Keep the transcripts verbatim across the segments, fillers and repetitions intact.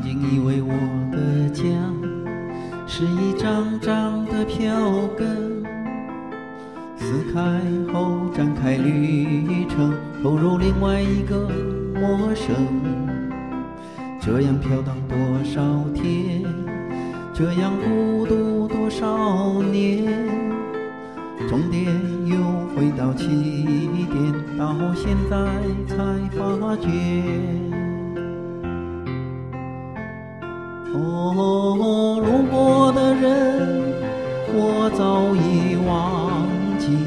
经以为我的家是一张张的票根，撕开后展开旅程，投入另外一个陌生。这样飘荡多少天，这样孤独多少年，终点又回到起点，到现在才发觉。哦，路过的人我早已忘记，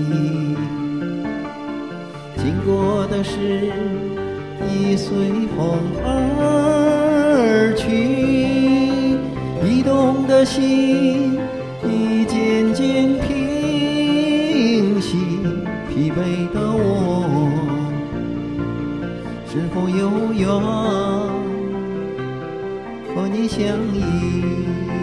经过的事已随风而去，移动的心已渐渐平息，疲惫的我是否有缘和你相依？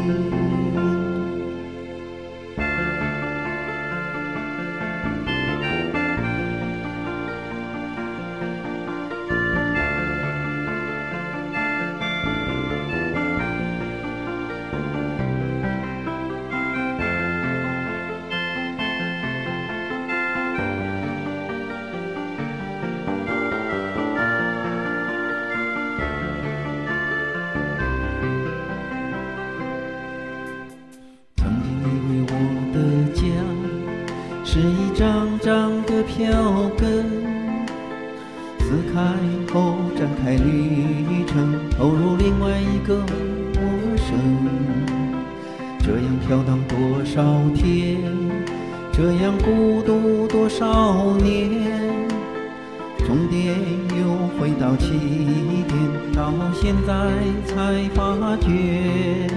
是一张张的票根，撕开后展开旅程，投入另外一个陌生。这样飘荡多少天，这样孤独多少年，终点又回到起点，到现在才发觉。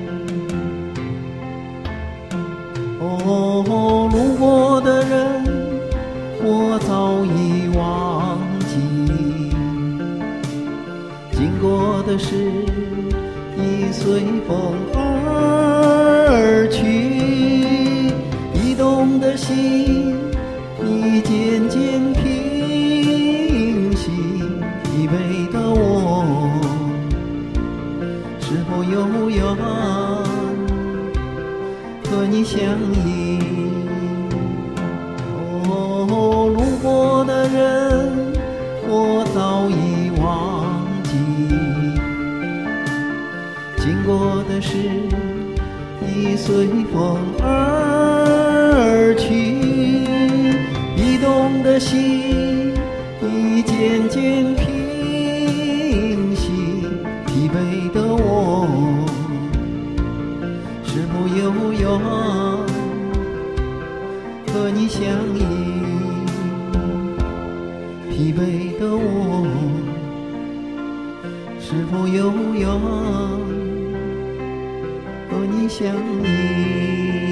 哦，路过的人我早已忘记，经过的事已随风而去，移动的心已渐渐平息，疲惫的我是否有缘和你相依？哦，路过的人我早已忘记，经过的事已随风而去，移动的心已渐渐平息，疲惫的我是否有缘和你相依？疲惫的我是否有缘和你相依？